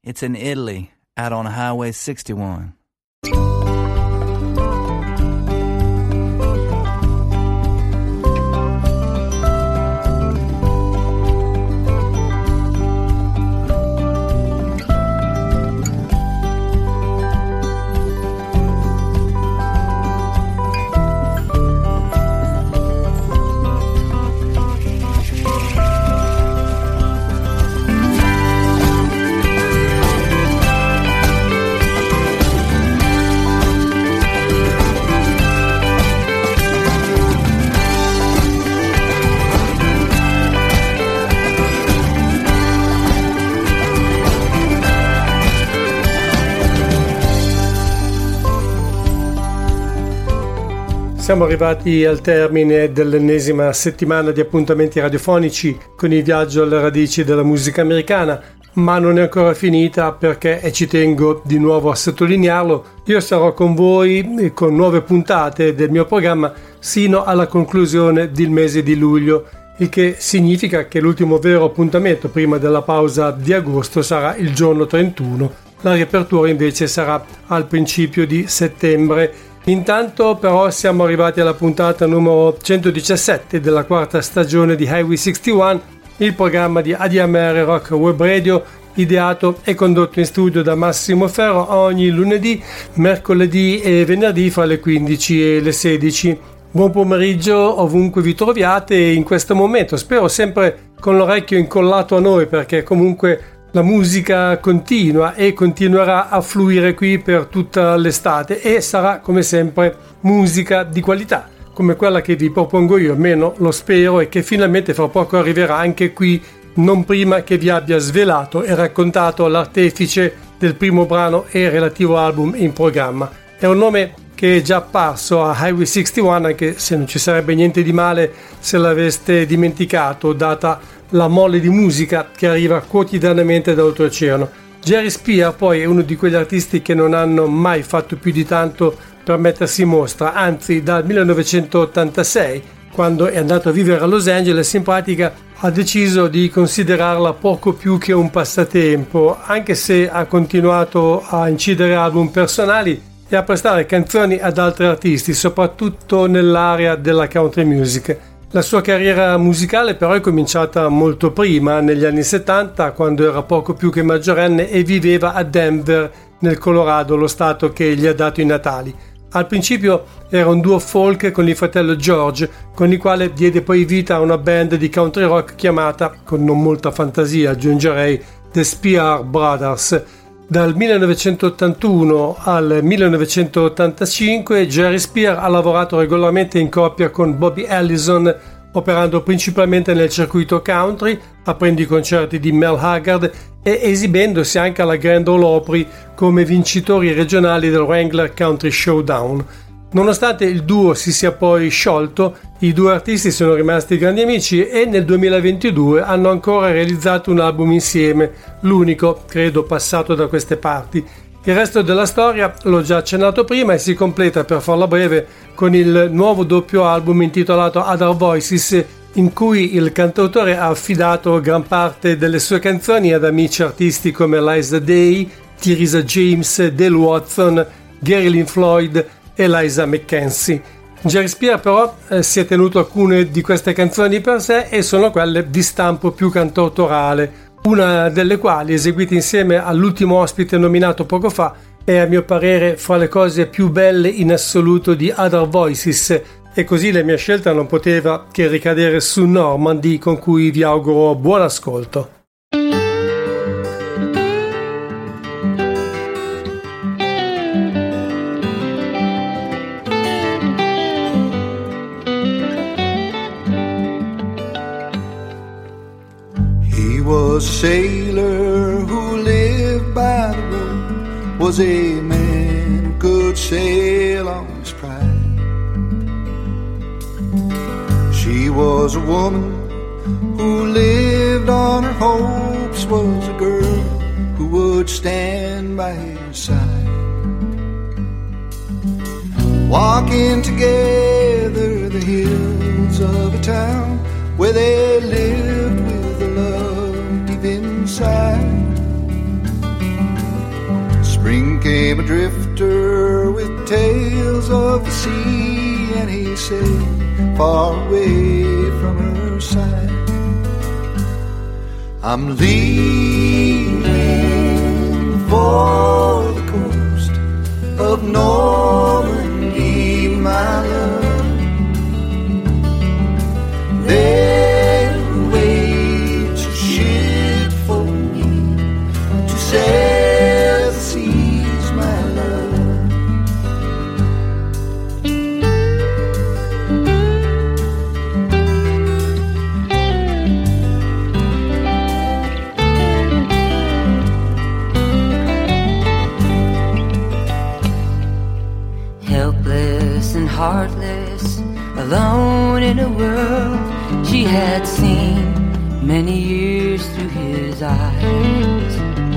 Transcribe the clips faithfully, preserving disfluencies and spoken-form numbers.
It's in Italy, out on Highway sixty-one. Siamo arrivati al termine dell'ennesima settimana di appuntamenti radiofonici con il viaggio alle radici della musica americana, ma non è ancora finita perché, e ci tengo di nuovo a sottolinearlo, io sarò con voi con nuove puntate del mio programma sino alla conclusione del mese di luglio, il che significa che l'ultimo vero appuntamento prima della pausa di agosto sarà il giorno trentuno, la riapertura invece sarà al principio di settembre. Intanto però siamo arrivati alla puntata numero centodiciassette della quarta stagione di Highway sessantuno, il programma di A D M R Rock Web Radio, ideato e condotto in studio da Massimo Ferro ogni lunedì, mercoledì e venerdì fra le quindici e le sedici. Buon pomeriggio ovunque vi troviate in questo momento, spero sempre con l'orecchio incollato a noi, perché comunque la musica continua e continuerà a fluire qui per tutta l'estate e sarà come sempre musica di qualità, come quella che vi propongo io, almeno lo spero, e che finalmente fra poco arriverà anche qui, non prima che vi abbia svelato e raccontato l'artefice del primo brano e relativo album in programma. È un nome che è già apparso a Highway sessantuno, anche se non ci sarebbe niente di male se l'aveste dimenticato, data la mole di musica che arriva quotidianamente da oltreoceano. Jerry Spear poi è uno di quegli artisti che non hanno mai fatto più di tanto per mettersi in mostra, anzi dal millenovecentottantasei, quando è andato a vivere a Los Angeles, in pratica ha deciso di considerarla poco più che un passatempo, anche se ha continuato a incidere album personali e a prestare canzoni ad altri artisti, soprattutto nell'area della country music. La sua carriera musicale però è cominciata molto prima, negli anni settanta, quando era poco più che maggiorenne e viveva a Denver, nel Colorado, lo stato che gli ha dato i natali. Al principio era un duo folk con il fratello George, con il quale diede poi vita a una band di country rock chiamata, con non molta fantasia aggiungerei, The Spear Brothers. Dal millenovecentottantuno al millenovecentottantacinque Jerry Spear ha lavorato regolarmente in coppia con Bobby Allison, operando principalmente nel circuito country, aprendo i concerti di Mel Haggard e esibendosi anche alla Grand Ole Opry come vincitori regionali del Wrangler Country Showdown. Nonostante il duo si sia poi sciolto, i due artisti sono rimasti grandi amici e nel duemilaventidue hanno ancora realizzato un album insieme, l'unico, credo, passato da queste parti. Il resto della storia l'ho già accennato prima e si completa, per farla breve, con il nuovo doppio album intitolato Other Voices, in cui il cantautore ha affidato gran parte delle sue canzoni ad amici artisti come Liza Day, Teresa James, Dale Watson, Gary Lynn Floyd e Liza McKenzie. Jerry Spear però eh, si è tenuto alcune di queste canzoni per sé e sono quelle di stampo più cantautorale, una delle quali, eseguita insieme all'ultimo ospite nominato poco fa, è a mio parere fra le cose più belle in assoluto di Other Voices, e così la mia scelta non poteva che ricadere su Normandy, con cui vi auguro buon ascolto. Was a sailor who lived by the road, was a man who could sail on his pride. She was a woman who lived on her hopes, was a girl who would stand by his side. Walking together the hills of a town where they lived with a love inside. spring came a drifter with tales of the sea, and he said, far away from her side, I'm leaving for the coast of Normandy, my love. There waits a ship for me to sail the seas, my love. Helpless and heartless, alone in a world she had seen many years through his eyes,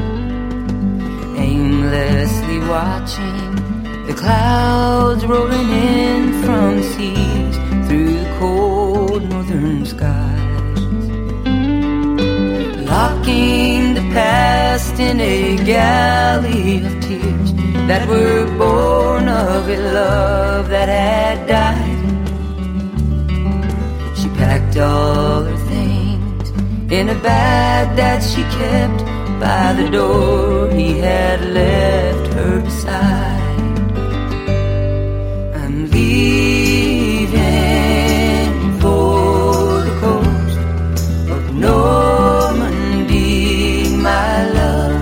aimlessly watching the clouds rolling in from the seas through the cold northern skies, locking the past in a galley of tears that were born of a love that had died. She packed all her things in a bag that she kept by the door he had left her beside. I'm leaving for the coast of Normandy, my love.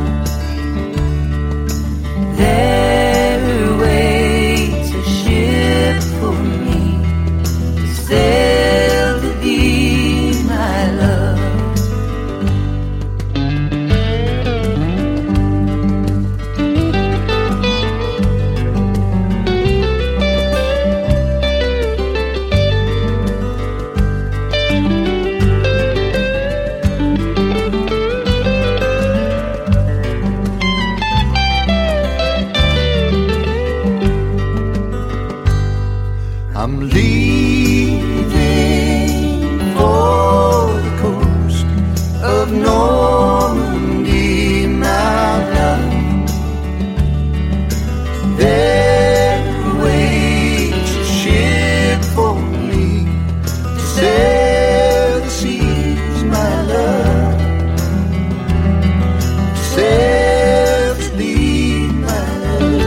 There waits a ship for me to sail to thee, my love. I'm leaving for the coast of Normandy, my love. There waits a ship for me to sail the seas, my love. To sail to thee, my love.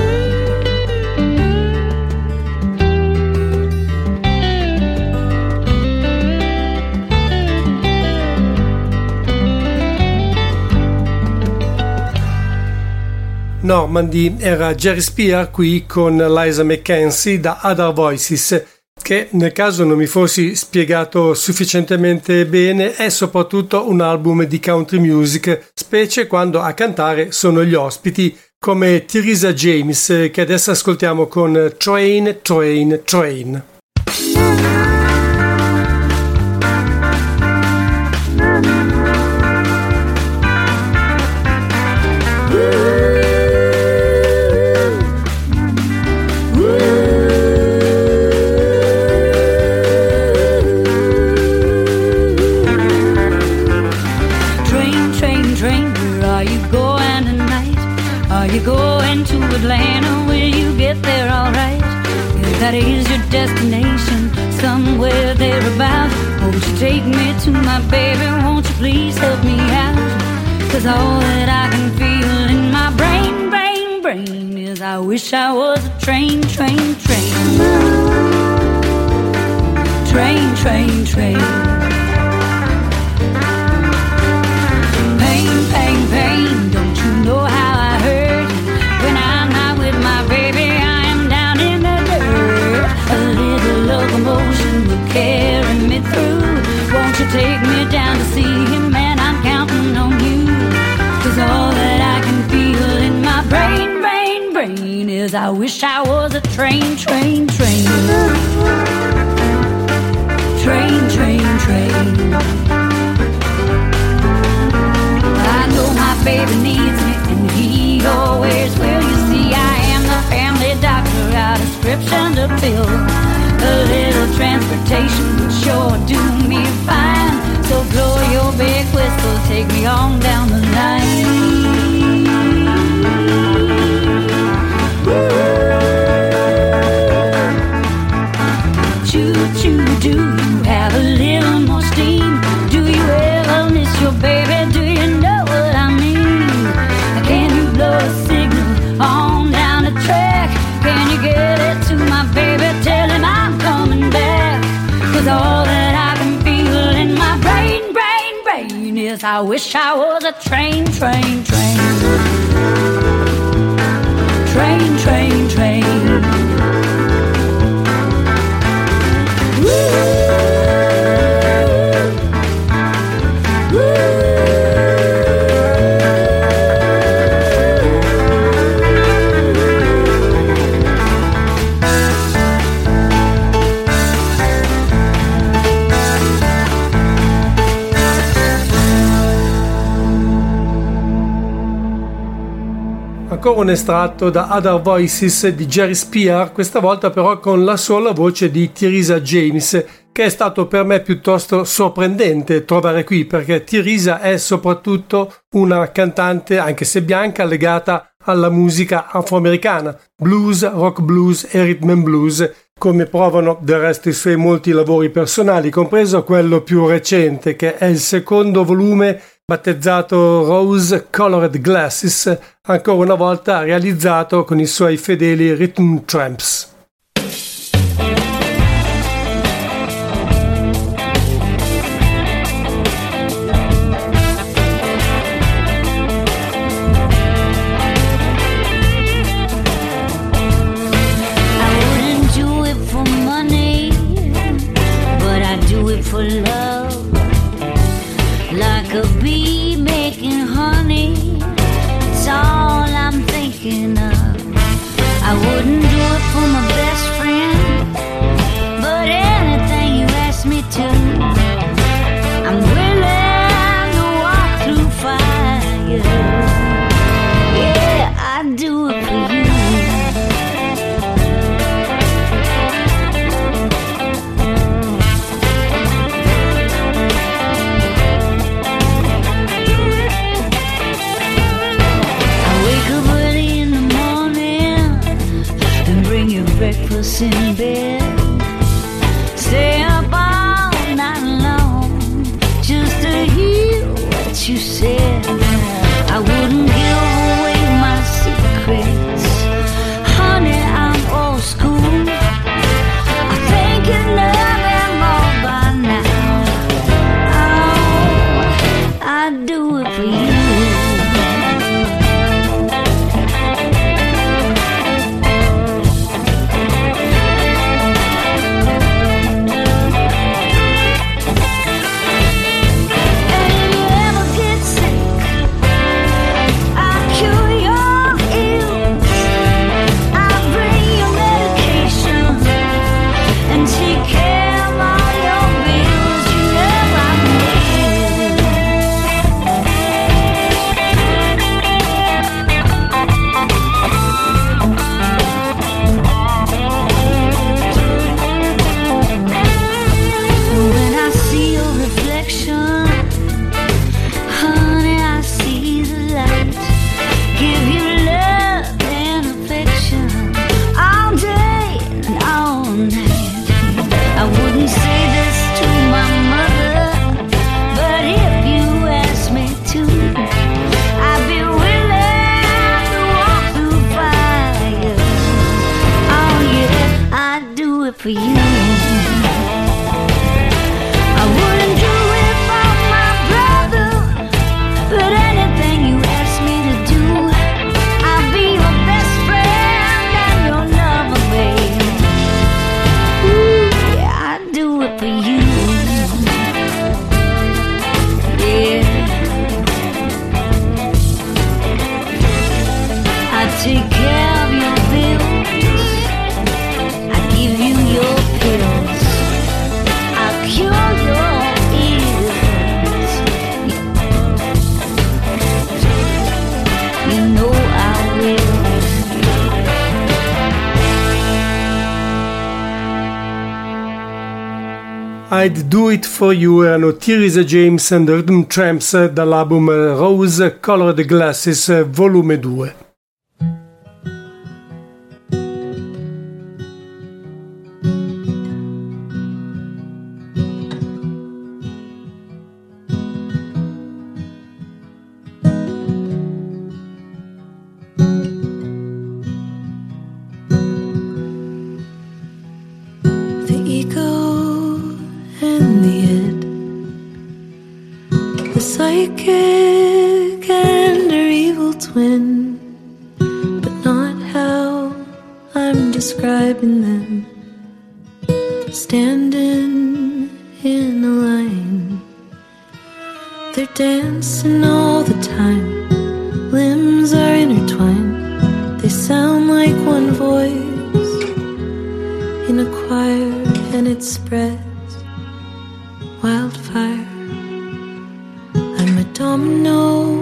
Normandy era Jerry Spear qui con Liza McKenzie da Other Voices, che nel caso non mi fossi spiegato sufficientemente bene è soprattutto un album di country music, specie quando a cantare sono gli ospiti come Teresa James, che adesso ascoltiamo con Train, Train, Train. That is your destination, somewhere thereabouts. Won't you take me to my baby? Won't you please help me out? Cause all that I can feel in my brain, brain, brain is I wish I was a train, train, train. Train, train, train. Pain, pain, pain, don't you know how I hurt when I'm not with my baby? Locomotion will carry me through. Won't you take me down to see him, man? I'm counting on you. Cause all that I can feel in my brain, brain, brain is I wish I was a train, train, train. Train, train, train. I know my baby needs me and he always will. You see, I am the family doctor, got a prescription to fill. A little transportation would sure do me fine. So blow your big whistle, take me on down the line. James. I wish I was a train, train, train. Train, train, train. Woo! Ancora un estratto da Other Voices di Jerry Spear, questa volta però con la sola voce di Teresa James, che è stato per me piuttosto sorprendente trovare qui, perché Teresa è soprattutto una cantante, anche se bianca, legata alla musica afroamericana, blues, rock blues e rhythm and blues, come provano del resto i suoi molti lavori personali, compreso quello più recente, che è il secondo volume battezzato Rose Colored Glasses, ancora una volta realizzato con i suoi fedeli Rhythm Tramps. In bed, stay up all night long just to hear what you said. I wouldn't give away my secrets, honey, I'm old school. I think you know them all by now. Oh, I'd do it for you. For you, I wouldn't do it for my brother, but anything you ask me to do, I'll be your best friend and your lover, babe. Ooh, yeah, I'd do it for you. Yeah, I'd take care of your bills, I'd give you your pills, I'll cure your ills. You know I will. I'd Do It For You erano Teresa James and the Rhythm Tramps dall'album Rose Colored Glasses volume due. Psyche describing them, standing in a line. They're dancing all the time, limbs are intertwined. They sound like one voice in a choir, and it spreads wildfire. I'm a domino,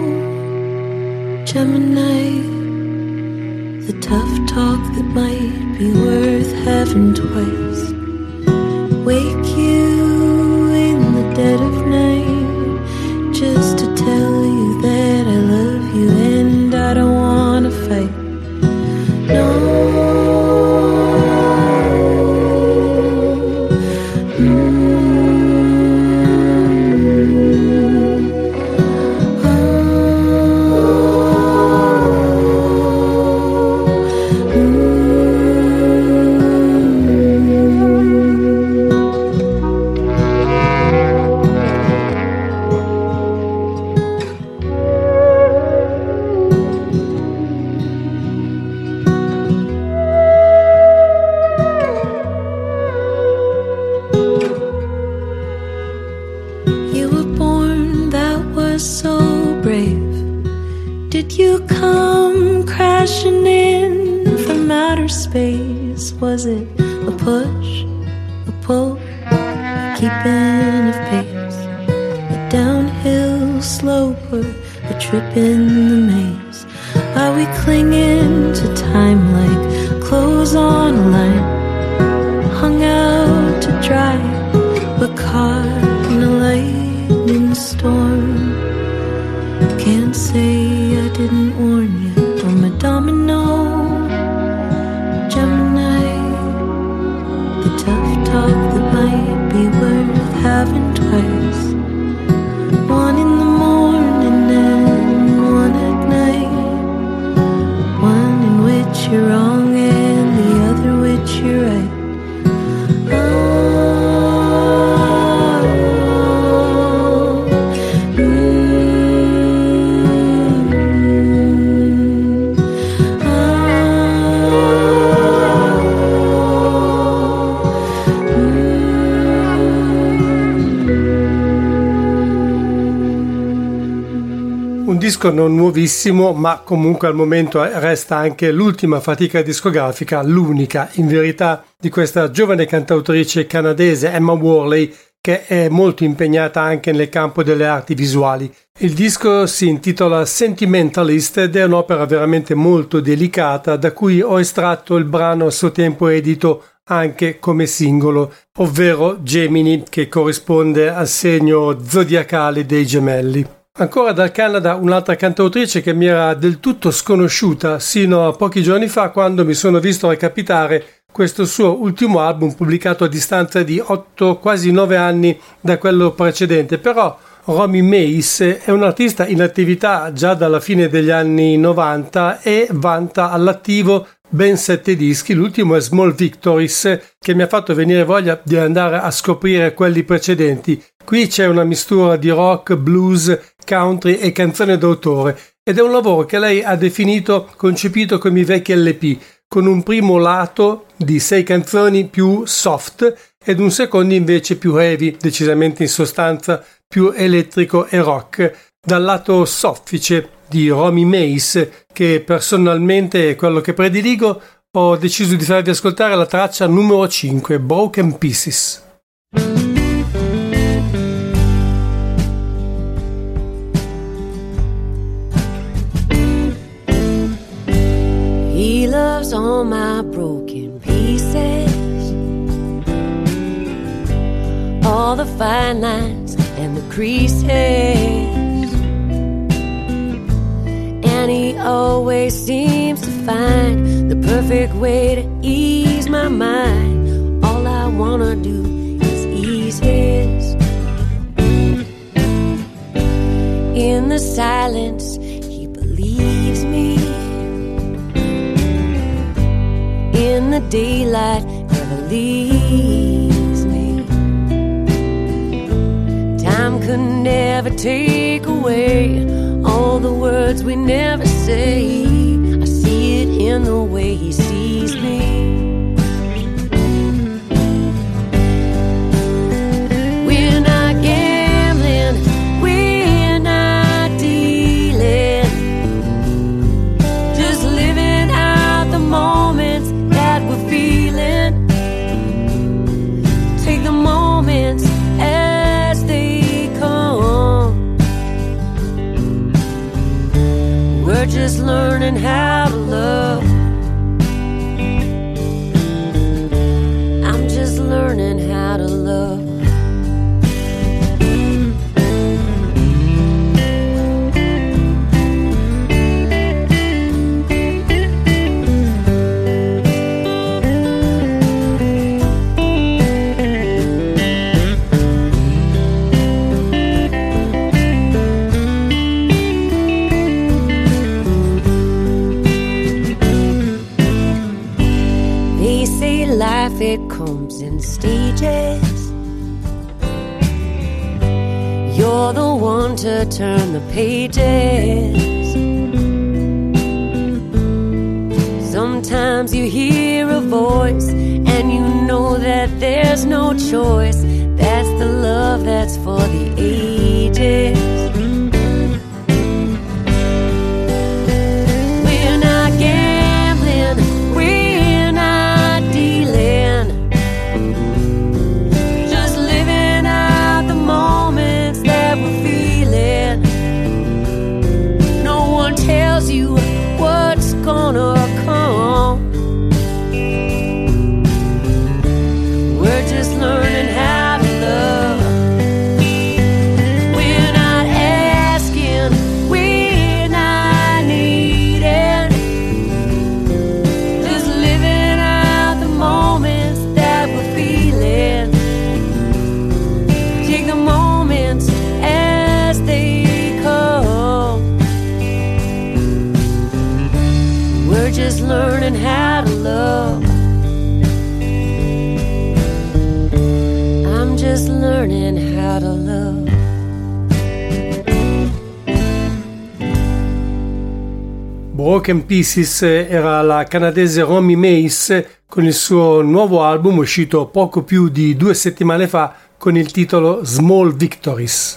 Gemini, the tough talk that might be worth having twice. Wake you in the dead of night just to tell you that I love you and I don't wanna fight. No. Was it a push, a pull, keeping of pace, a downhill slope or a trip in the maze? Are we clinging to time like clothes on a line, hung out to dry, but caught in a lightning storm? Can't say I didn't warn you. I'm a domino, tough talk that might be worth having twice. One in the morning and one at night. One in which you're wrong and the other which you're right. Disco non nuovissimo, ma comunque al momento resta anche l'ultima fatica discografica, l'unica in verità, di questa giovane cantautrice canadese Emma Worley, che è molto impegnata anche nel campo delle arti visuali. Il disco si intitola Sentimentalist ed è un'opera veramente molto delicata, da cui ho estratto il brano a suo tempo edito anche come singolo, ovvero Gemini, che corrisponde al segno zodiacale dei gemelli. Ancora dal Canada un'altra cantautrice che mi era del tutto sconosciuta sino a pochi giorni fa, quando mi sono visto recapitare questo suo ultimo album pubblicato a distanza di otto, quasi nove anni da quello precedente. Però Romy Mace è un artista in attività già dalla fine degli anni novanta e vanta all'attivo ben sette dischi. L'ultimo è Small Victories, che mi ha fatto venire voglia di andare a scoprire quelli precedenti. Qui c'è una mistura di rock, blues, country e canzone d'autore, ed è un lavoro che lei ha definito concepito come i vecchi L P, con un primo lato di sei canzoni più soft ed un secondo invece più heavy, decisamente in sostanza più elettrico e rock. Dal lato soffice di Romy Mace, che personalmente è quello che prediligo, ho deciso di farvi ascoltare la traccia numero cinque, Broken Pieces. He loves all my broken pieces, all the fine lines and the creases, and he always seems to find the perfect way to ease my mind. All I wanna do is ease his. In the silence he believes me, in the daylight never leaves me. Time could never take away all the words we never say. I see it in the way he sees me. We're just learning how to love. I'm just learning how to love. Life, it comes in stages. You're the one to turn the pages. Sometimes you hear a voice and you know that there's no choice. That's the love that's for the ages. We're not gambling, we're not dealing, just living out the moments that we're feeling. No one tells you what's gonna come. We're just learning how to love. We're not asking, we're not needing, just living out the moments that we're feeling. Take the moments as they come. We're just learning how to love. I'm just learning how to love. Broken Pieces era la canadese Romy Mace con il suo nuovo album uscito poco più di due settimane fa con il titolo Small Victories.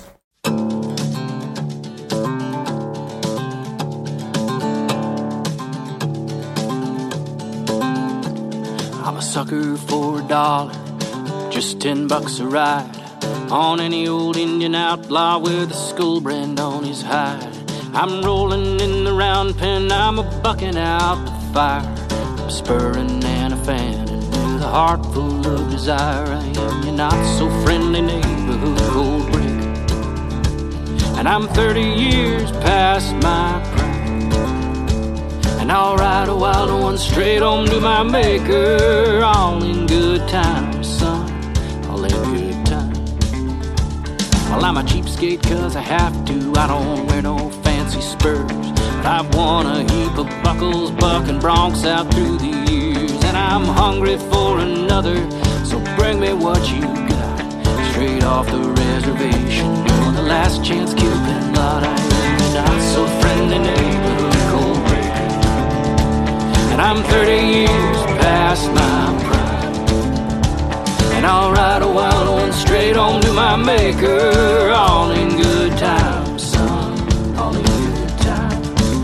I'm a sucker for a dollar, just ten bucks a ride, on any old Indian outlaw with a skull brand on his hide. I'm rolling in the round pen, I'm a bucking out the fire, I'm spurring and a fanning with a heart full of desire. I am your not so friendly neighborhood cold breaker, and I'm thirty years past my prime, and I'll ride a wild one straight home to my maker, all in good time, son, all in good time. Well, I'm a cheapskate cause I have to, I don't wear no fancy spurs, but I've won a heap of buckles, bucking broncs out through the years, and I'm hungry for another, so bring me what you got, straight off the reservation, on the last chance Cupid lot. I am your not so friendly neighborhood cold breaker, and I'm thirty years past my prime, and I'll ride a wild one straight home to my maker, all in good time, son, all in good time.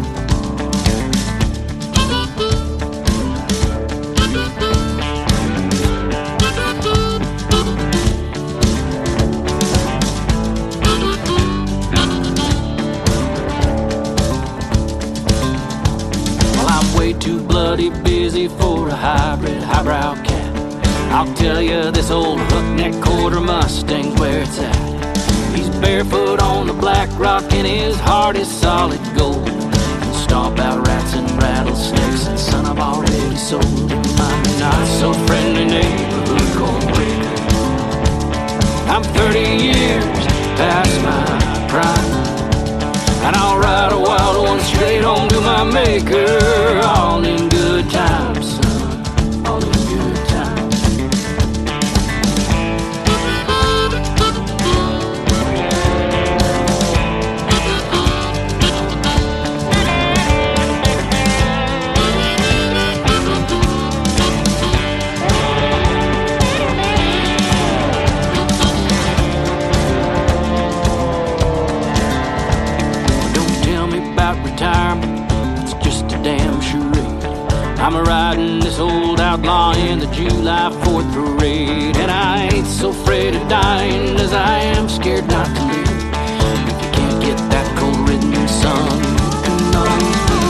Well, I'm way too bloody busy for a hybrid, highbrow cat. I'll tell you, this old hook-neck quarter Mustang's where it's at. He's barefoot on the black rock and his heart is solid gold. He'll stomp out rats and rattlesnakes, and son, I've already sold him. I'm not so friendly neighborhood cold breaker, I'm thirty years past my prime, and I'll ride a wild one straight home to my maker, all in good time, son, all in good time. It's just a damn charade. I'm a riding this old outlaw in the July fourth parade, and I ain't so afraid of dying as I am scared not to live. If you can't get that cold ridden sun, you can always be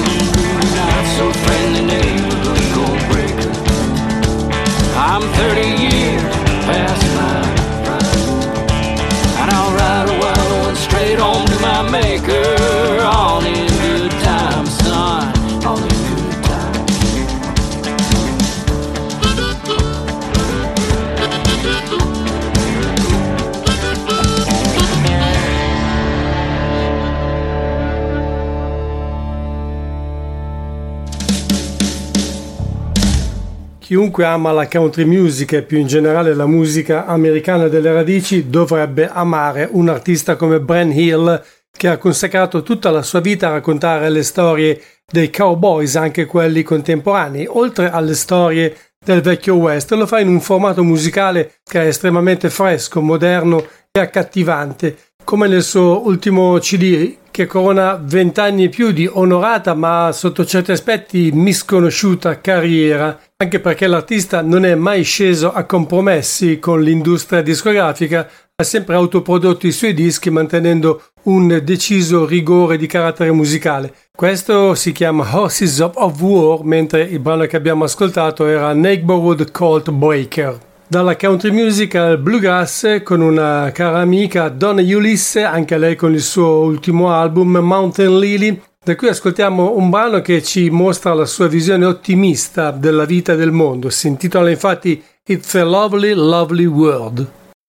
chiunque ama la country music e più in generale la musica americana delle radici dovrebbe amare un artista come Bren Hill, che ha consacrato tutta la sua vita a raccontare le storie dei cowboys, anche quelli contemporanei, oltre alle storie del vecchio West. Lo fa in un formato musicale che è estremamente fresco, moderno e accattivante, come nel suo ultimo C D, che corona vent'anni e più di onorata ma sotto certi aspetti misconosciuta carriera, anche perché l'artista non è mai sceso a compromessi con l'industria discografica, ha sempre autoprodotto i suoi dischi mantenendo un deciso rigore di carattere musicale. Questo si chiama Horses of War, mentre il brano che abbiamo ascoltato era Neighborhood Colt Breaker. Dalla country music al bluegrass, con una cara amica, Donna Ulisse, anche lei con il suo ultimo album Mountain Lily, da cui ascoltiamo un brano che ci mostra la sua visione ottimista della vita e del mondo. Si intitola infatti It's a Lovely, Lovely World.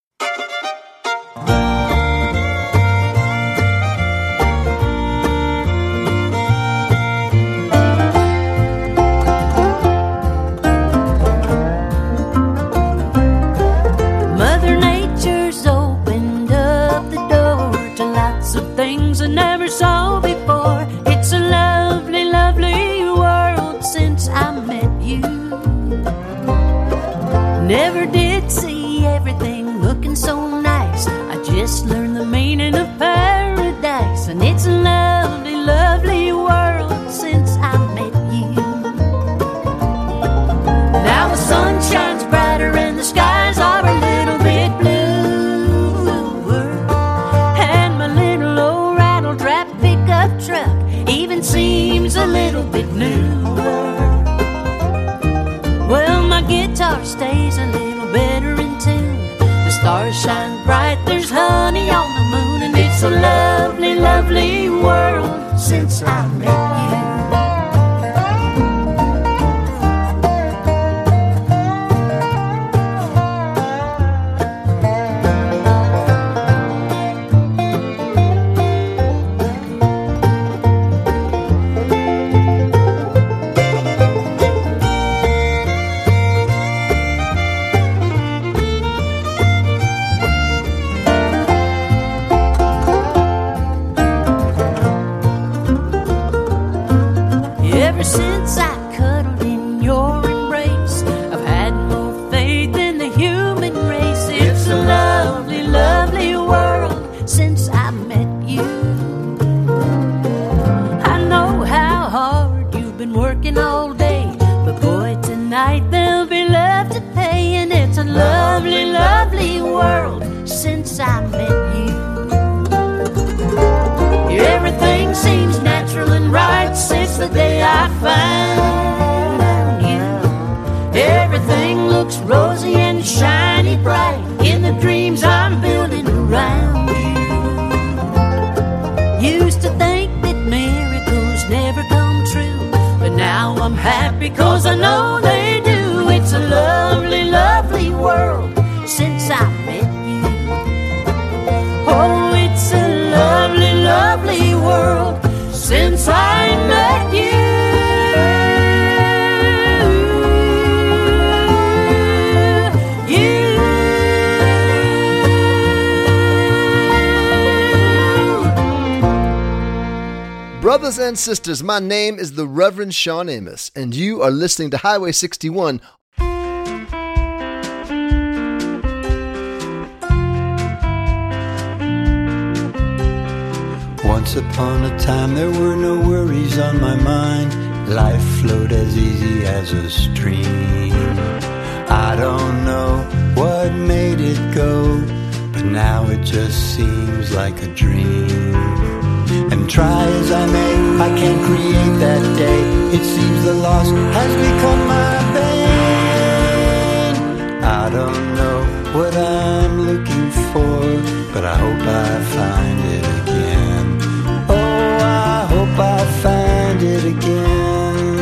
Never did see everything looking so nice. I just learned the meaning of paradise, and it's a lovely, lovely world since I met you. Now the sun shines brighter and the skies are a little bit bluer, and my little old rattle-trap pickup truck even seems a little bit newer. Well, my guitar stays a little better in tune. The stars shine bright, there's honey on the moon, and it's a lovely, lovely world since I met you. Because I know they do. It's a lovely, lovely world since I met you. Oh, it's a lovely, lovely world since I met you. Brothers and sisters, my name is the Reverend Sean Amos, and you are listening to Highway sixty-one. Once upon a time there were no worries on my mind. Life flowed as easy as a stream. I don't know what made it go, but now it just seems like a dream. And try as I may, I can't create that day. It seems the loss has become my bane. I don't know what I'm looking for, but I hope I find it again. Oh, I hope I find it again.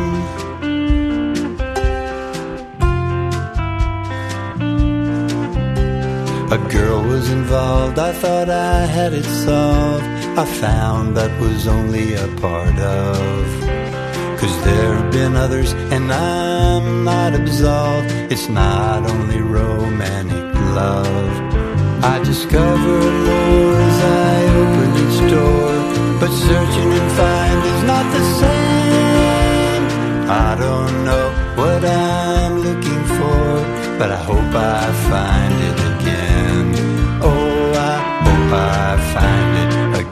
A girl was involved, I thought I had it solved. I found that was only a part of. 'cause there have been others and I'm not absolved. It's not only romantic love. I discover more as I open each door, but searching and find is not the same. I don't know what I'm looking for, but I hope I find it again. Oh, I hope I find it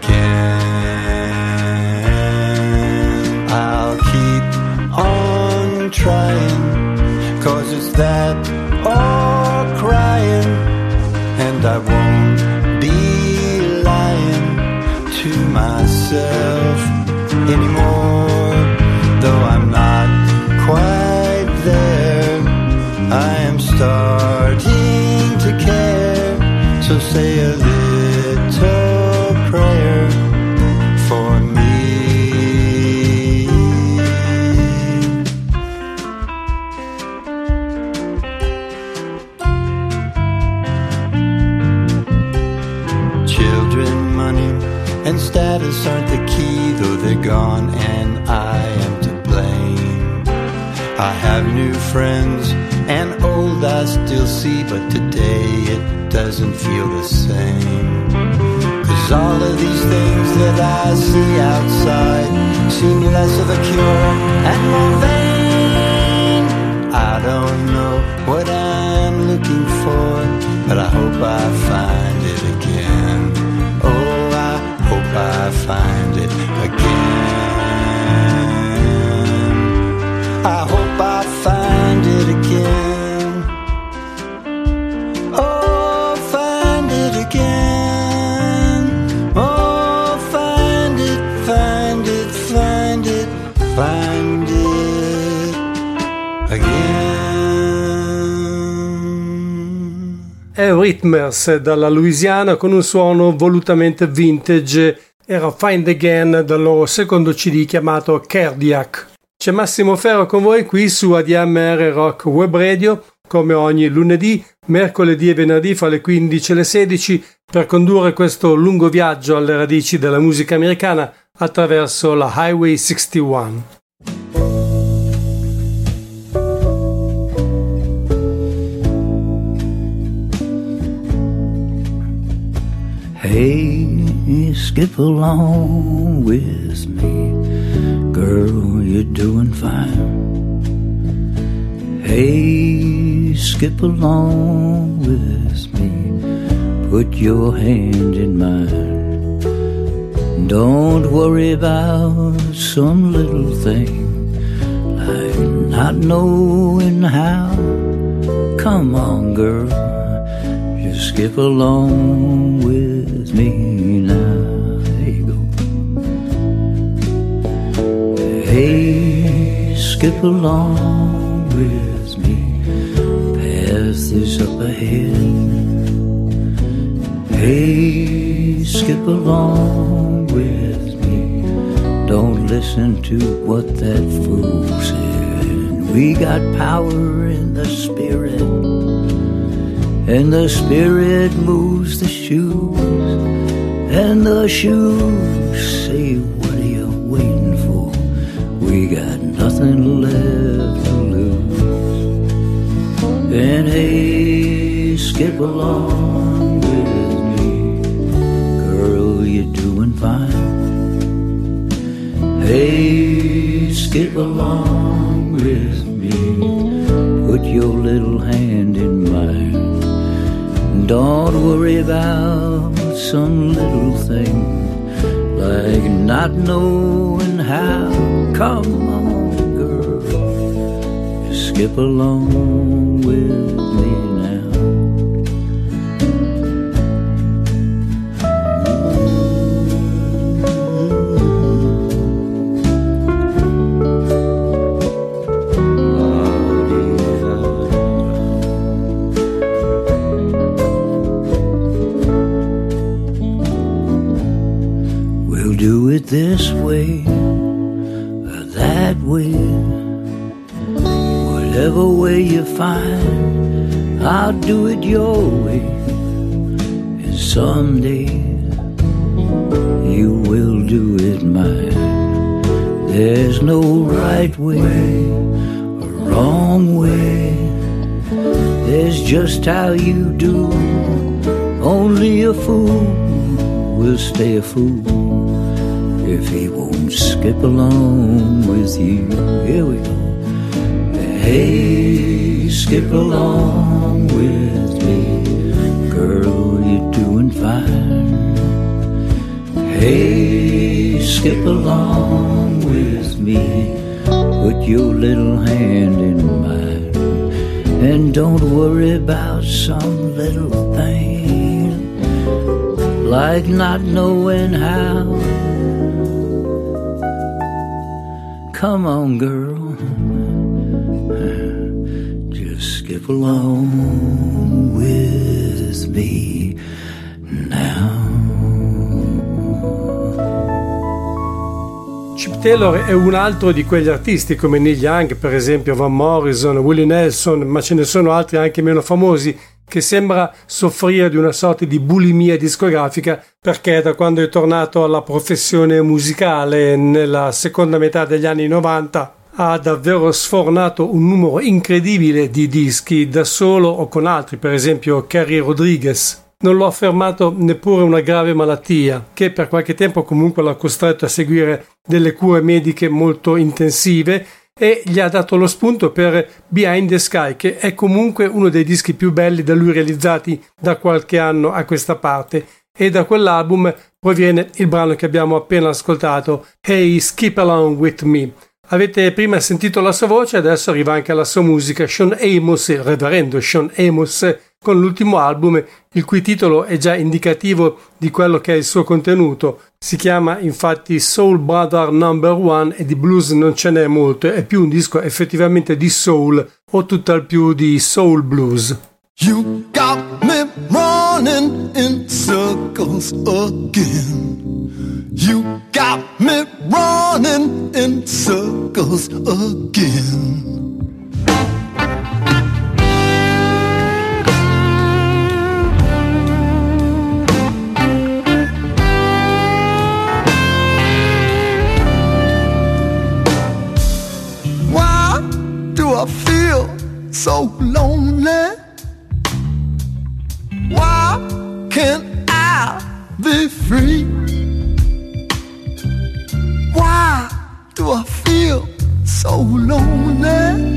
again. I'll keep on trying, 'cause it's that or crying, and I won't be lying to myself anymore. Though I'm not quite there, I am starting to care. So say a little prayer for me. Children, money, and status aren't the key, though they're gone and I am to blame. I have new friends and old I still see, but today it doesn't feel the same. 'Cause all of these things that I see outside seem less of a cure and more vain. I don't know what I'm looking for, but I hope I find it again. Oh, I hope I find it again. I hope I find it again. Oh, find it again. Oh, find it, find it, find it, find it again. Eurythmics dalla Louisiana con un suono volutamente vintage. Era Find Again dal loro secondo C D chiamato Cardiac. C'è Massimo Ferro con voi qui su A D M R Rock Web Radio, come ogni lunedì, mercoledì e venerdì fra le quindici e le sedici, per condurre questo lungo viaggio alle radici della musica americana attraverso la Highway sessantuno. Hey, skip along with me, girl, you're doing fine. Hey, skip along with me, put your hand in mine. Don't worry about some little thing, like not knowing how. Come on, girl, just skip along with me now. There you go. Hey, skip along with me, path is up ahead. Hey, skip along with me, don't listen to what that fool said. We got power in the spirit, and the spirit moves the shoes, and the shoes say, what are you waiting for? We got nothing left to lose. And hey, skip along with me, girl, you're doing fine. Hey, skip along with me, put your little hand in mine. Don't worry about some little thing, like not knowing how. Come on, girl, just skip along with me now. Do it this way or that way, whatever way you find, I'll do it your way, and someday you will do it mine. There's no right way or wrong way. There's just how you do. Only a fool will stay a fool if he won't skip along with you. Here we go. Hey, skip along with me, girl, you're doing fine. Hey, skip along with me, put your little hand in mine, and don't worry about some little thing like not knowing how. Come on, girl, just skip along with me now. Chip Taylor è un altro di quegli artisti come Neil Young, per esempio Van Morrison, Willie Nelson, ma ce ne sono altri anche meno famosi, che sembra soffrire di una sorta di bulimia discografica, perché da quando è tornato alla professione musicale nella seconda metà degli anni novanta ha davvero sfornato un numero incredibile di dischi da solo o con altri, per esempio Carrie Rodriguez. Non lo ha fermato neppure una grave malattia, che per qualche tempo comunque l'ha costretto a seguire delle cure mediche molto intensive, e gli ha dato lo spunto per Behind the Sky, che è comunque uno dei dischi più belli da lui realizzati da qualche anno a questa parte, e da quell'album proviene il brano che abbiamo appena ascoltato, Hey, Skip Along With Me. Avete prima sentito la sua voce, adesso arriva anche la sua musica. Sean Amos, il reverendo Sean Amos, con l'ultimo album, il cui titolo è già indicativo di quello che è il suo contenuto. Si chiama infatti Soul Brother Number One e di blues non ce n'è molto, è più un disco effettivamente di soul o tutt'al più di soul blues. You got me running in circles again. You got me running in circles again. Why do I feel so lonely? Why can't I be free? Why do I feel so lonely?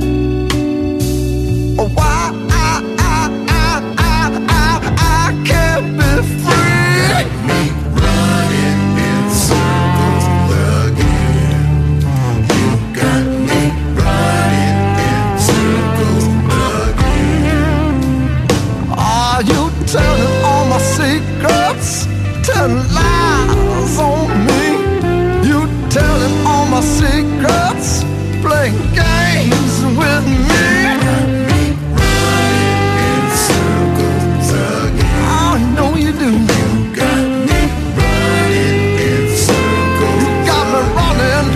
Why I, I, I, I, I, I can't be free? Got me running in circles again. You got me running in circles again. Are you telling all my secrets? Telling lies on me? You telling all my secrets? Playing games with me? Got me running in circles again. I know you do. You got me running in circles. You got me running.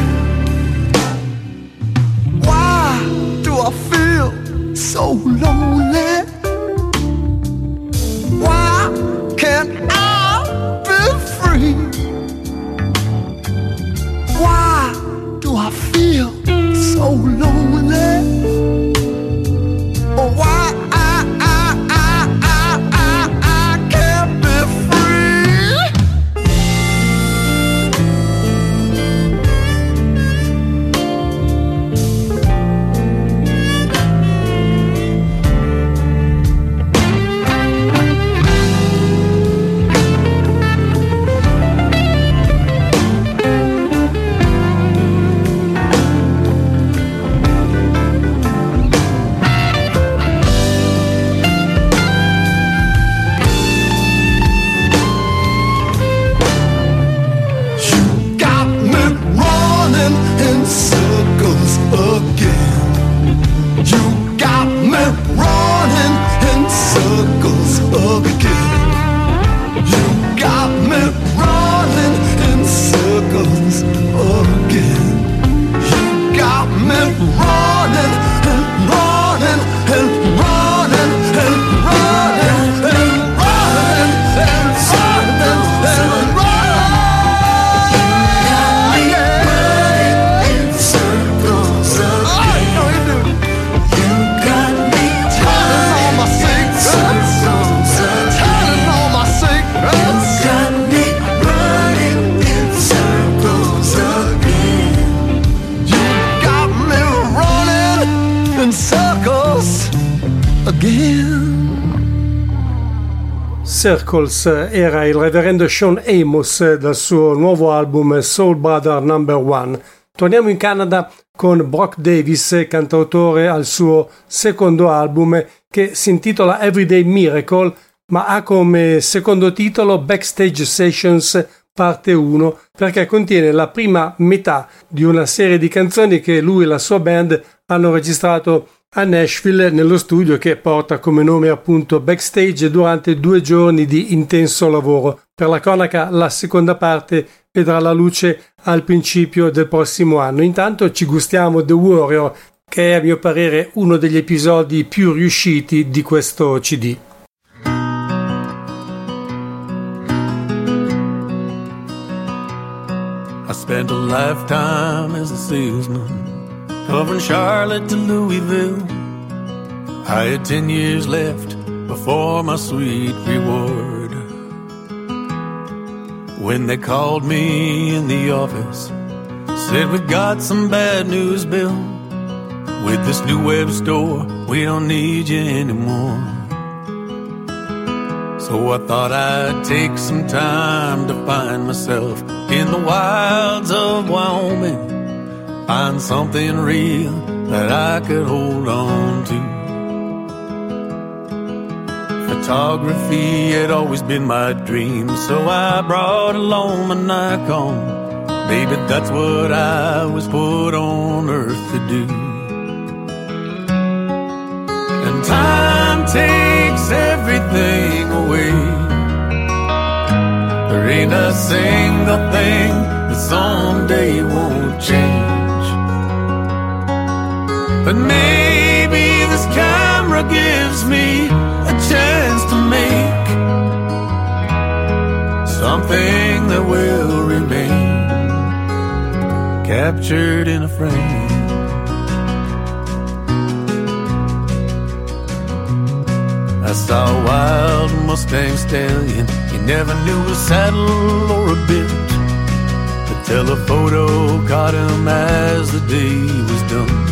Why do I feel so lonely? Why can't I be free? Why do I feel so lonely? Why I, I, I, I, I, I can't be free? again. Circles era il reverendo Sean Amos dal suo nuovo album Soul Brother number one. Torniamo in Canada con Brock Davis, cantautore al suo secondo album che si intitola Everyday Miracle, ma ha come secondo titolo Backstage Sessions parte uno, perché contiene la prima metà di una serie di canzoni che lui e la sua band hanno registrato a Nashville nello studio che porta come nome appunto Backstage durante due giorni di intenso lavoro. Per la cronaca la seconda parte vedrà la luce al principio del prossimo anno. Intanto ci gustiamo The Warrior, che è a mio parere uno degli episodi più riusciti di questo C D. I spent a lifetime as a salesman, covering Charlotte to Louisville. I had ten years left before my sweet reward. When they called me in the office, said, "We've got some bad news, Bill. With this new web store, we don't need you anymore." So I thought I'd take some time to find myself in the wilds of Wyoming, find something real that I could hold on to. Photography had always been my dream, so I brought along my Nikon. Baby, that's what I was put on earth to do. And time takes everything away. There ain't a single thing that someday won't change. But maybe this camera gives me a chance to make something that will remain captured in a frame. I saw a wild Mustang stallion, he never knew a saddle or a bit. The telephoto caught him as the day was done.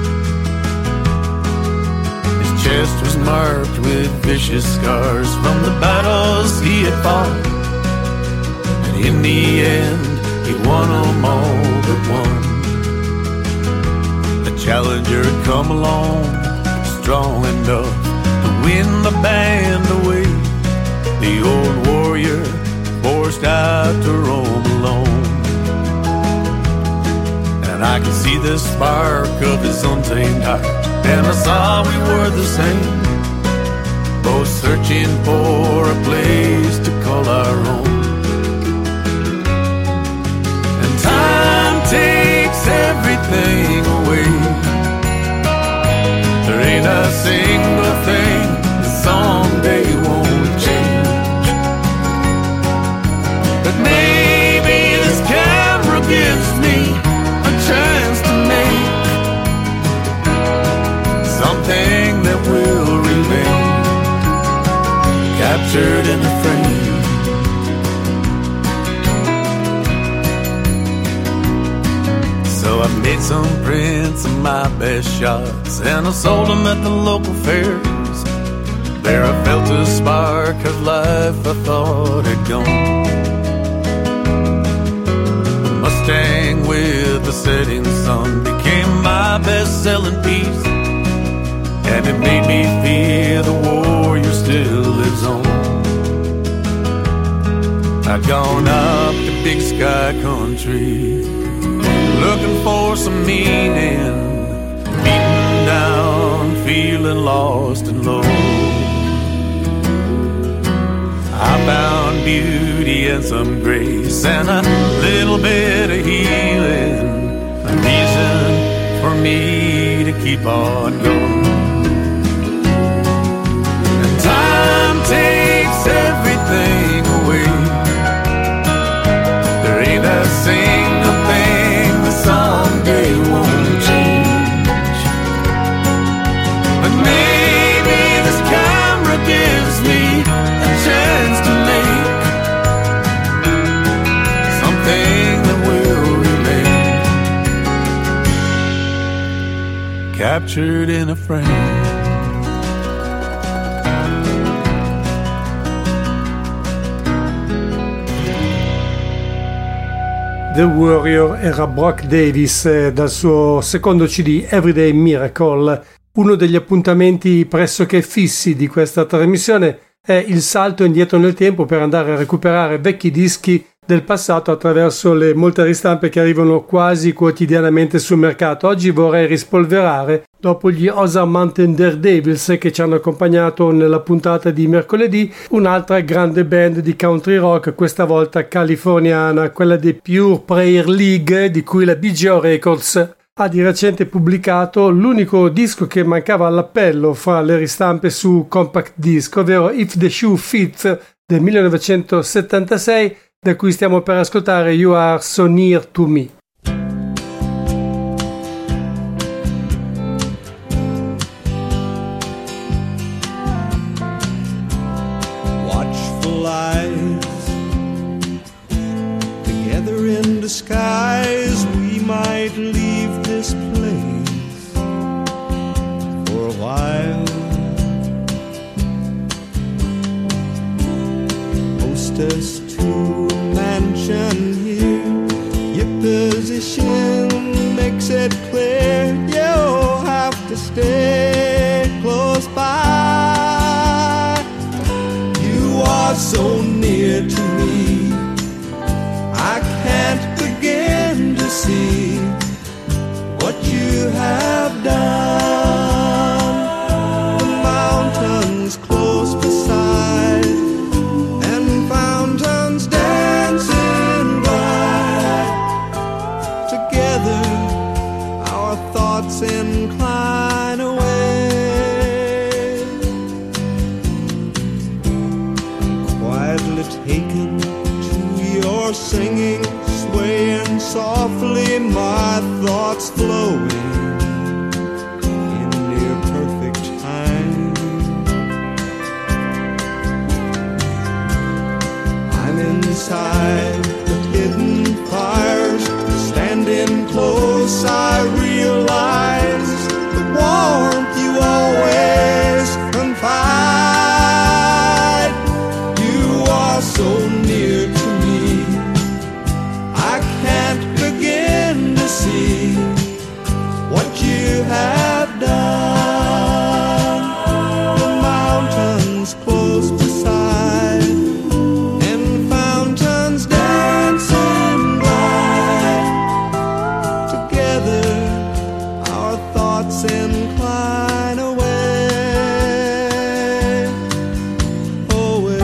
His chest was marked with vicious scars from the battles he had fought, and in the end he won them all but one. The challenger had come along, strong enough to win the band away. The old warrior forced out to roam alone, and I could see the spark of his untamed heart, and I saw we were the same, both searching for a place to call our own. And time takes everything away. There ain't a single thing that someday won't change. But maybe this camera gives me a chance to make something that will remain captured in a frame. So I made some prints of my best shots, and I sold them at the local fairs. There I felt a spark of life I thought had gone. The Mustang with the setting sun became my best-selling piece, and it made me feel the warrior still lives on. I'd gone up to Big Sky Country, looking for some meaning, beaten down, feeling lost and low. I found beauty and some grace and a little bit of healing, a reason for me to keep on going. And time takes everything away. There ain't a single thing that someday won't change. But maybe this camera gives me a chance to make something that will remain captured in a frame. The Warrior era Brock Davis dal suo secondo C D Everyday Miracle. Uno degli appuntamenti pressoché fissi di questa trasmissione è il salto indietro nel tempo per andare a recuperare vecchi dischi del passato attraverso le molte ristampe che arrivano quasi quotidianamente sul mercato. Oggi vorrei rispolverare, dopo gli Ozark Mountain Daredevils che ci hanno accompagnato nella puntata di mercoledì, un'altra grande band di country rock, questa volta californiana, quella dei Pure Prayer League, di cui la B G O Records ha di recente pubblicato l'unico disco che mancava all'appello fra le ristampe su compact disc, ovvero If the Shoe Fits del millenovecentosettantasei, da cui stiamo per ascoltare You Are So Near To Me. Watchful eyes, together in disguise, we might leave this place for a while. Hostess to mansion here, your position makes it clear you'll have to stay close by. You are so near to me, I can't begin to see what you have done. The mountains close beside, and fountains dancing by. Together our thoughts incline away, quietly taken to your singing, swaying softly, my thoughts flowing in near perfect time. I'm inside the hidden fires, standing close, I realize the warmth you always confide. You are so near to me, I can't begin to see what you have done. The mountains close beside, and fountains dancing by. Together our thoughts incline away, away.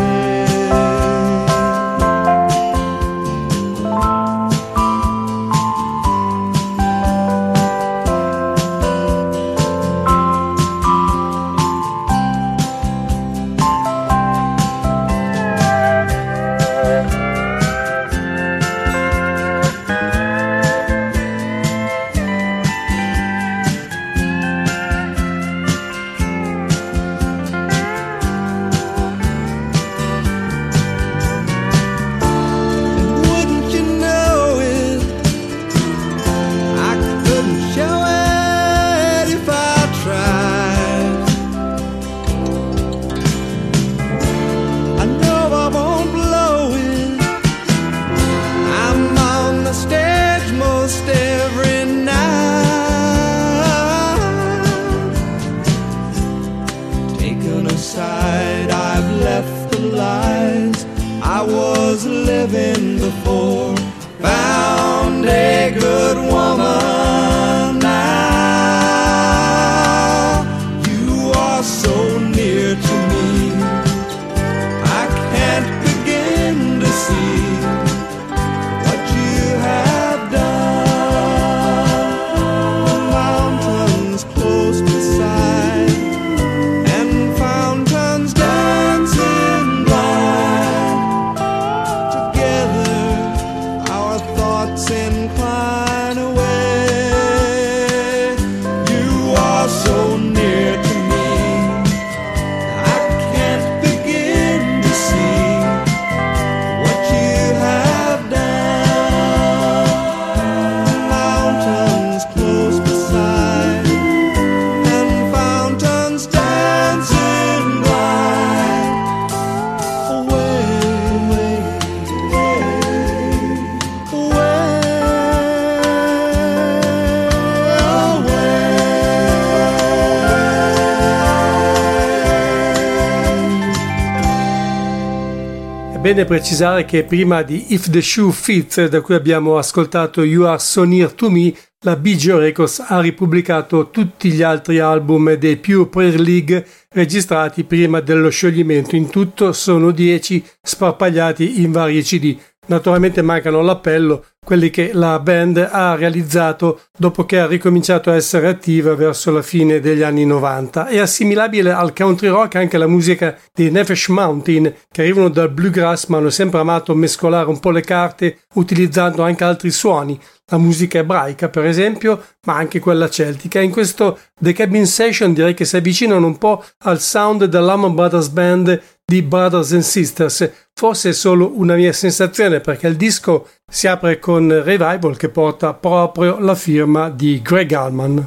bene precisare che prima di If the Shoe Fits, da cui abbiamo ascoltato You Are So Near To Me, la B J Records ha ripubblicato tutti gli altri album dei Pure Prayer League registrati prima dello scioglimento. In tutto sono dieci, sparpagliati in vari C D. Naturalmente mancano l'appello, quelli che la band ha realizzato dopo che ha ricominciato a essere attiva verso la fine degli anni novanta. È assimilabile al country rock anche la musica dei Nefesh Mountain, che arrivano dal bluegrass ma hanno sempre amato mescolare un po' le carte utilizzando anche altri suoni, la musica ebraica per esempio, ma anche quella celtica. In questo The Cabin Session direi che si avvicinano un po' al sound dell'Allman Brothers Band di Brothers and Sisters. Forse è solo una mia sensazione, perché il disco si apre con Revival, che porta proprio la firma di Greg Allman.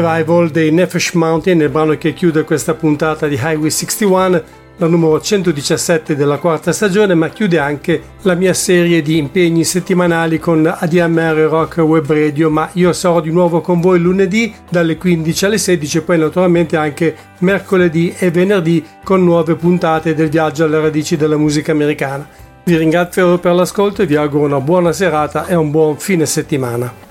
Arrival dei Nefesh Mountain, il brano che chiude questa puntata di Highway sessantuno, la numero centodiciassette della quarta stagione, ma chiude anche la mia serie di impegni settimanali con A D M R Rock Web Radio. Ma io sarò di nuovo con voi lunedì dalle quindici alle sedici e poi naturalmente anche mercoledì e venerdì con nuove puntate del viaggio alle radici della musica americana. Vi ringrazio per l'ascolto e vi auguro una buona serata e un buon fine settimana.